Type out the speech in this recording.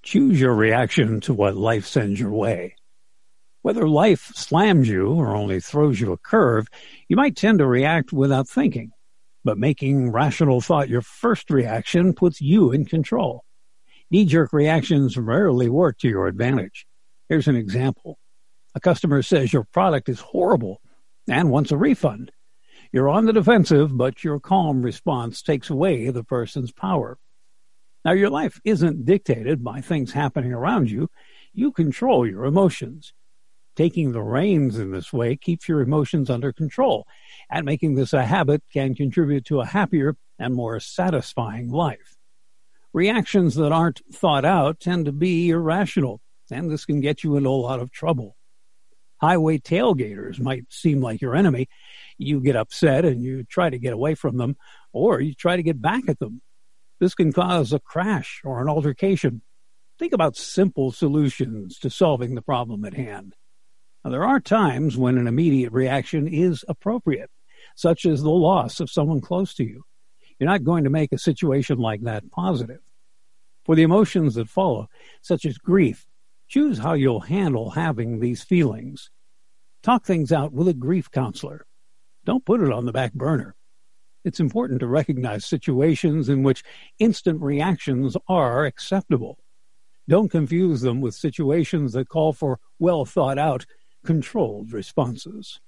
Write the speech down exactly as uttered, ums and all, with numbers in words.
Choose your reaction to what life sends your way. Whether life slams you or only throws you a curve, you might tend to react without thinking. But making rational thought your first reaction puts you in control. Knee-jerk reactions rarely work to your advantage. Here's an example. A customer says your product is horrible and wants a refund. You're on the defensive, but your calm response takes away the person's power. Now, your life isn't dictated by things happening around you. You control your emotions. Taking the reins in this way keeps your emotions under control, and making this a habit can contribute to a happier and more satisfying life. Reactions that aren't thought out tend to be irrational, and this can get you into a lot of trouble. Highway tailgaters might seem like your enemy. You get upset and you try to get away from them, or you try to get back at them. This can cause a crash or an altercation. Think about simple solutions to solving the problem at hand. Now, there are times when an immediate reaction is appropriate, such as the loss of someone close to you. You're not going to make a situation like that positive. For the emotions that follow, such as grief, choose how you'll handle having these feelings. Talk things out with a grief counselor. Don't put it on the back burner. It's important to recognize situations in which instant reactions are acceptable. Don't confuse them with situations that call for well-thought-out, controlled responses.